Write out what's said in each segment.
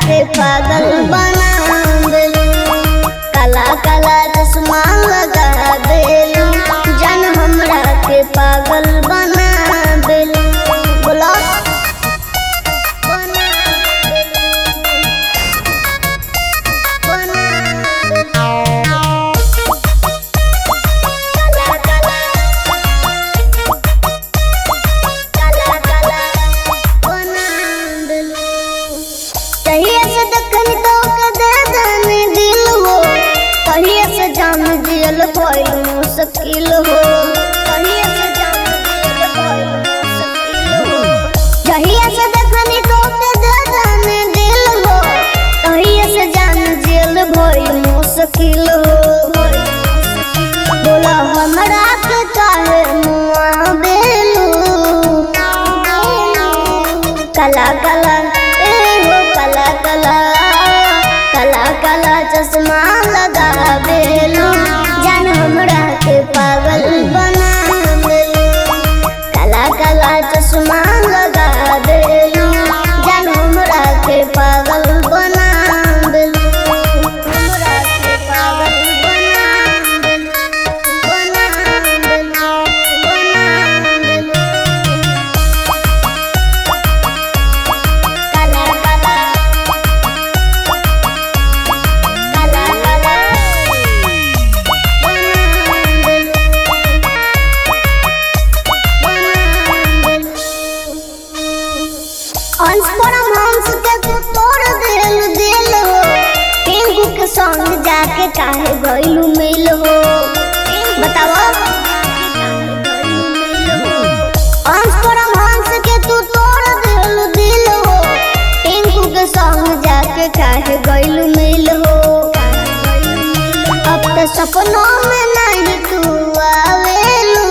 के पागल बना देलू, काला काला चश्मा लगा देलू, जान हमरा के पागल बना देलू। बोला जान दियल भइल मुश्किल हो, कहिया से जान दियल भइल मुश्किल हो, जहिया से देखनी तो के जान दिल हो, कहिया से जान दियल भइल मुश्किल हो। बोला हमरा के काहे मुआ बेलू, काला काला हो काला काला, काला काला चश्मा लगा बेलू, जान हमरा के पागल बना देलू, काला काला चश्मा लगा देलू, जान हमरा के पागल बना देलू, हमरा के पागल बना देलू, बना देलू, बना देलू। काला काला हंस परमहंस के तू तोड़ दिल हो, टिंकू के संग जाके काहे गइलू मिल हो, बताओ। हंस परमहंस के तू तोड़ दिल हो, टिंकू के संग जाके काहे गइलू मिल हो। अब तो सपनों में नहीं तू आवेलू,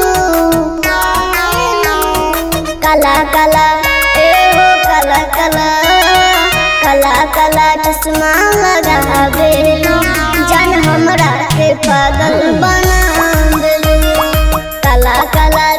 काला काला काला काला, काला काला चश्मा लगा बेलू, जान हमरा के पागल बना देलू, काला काला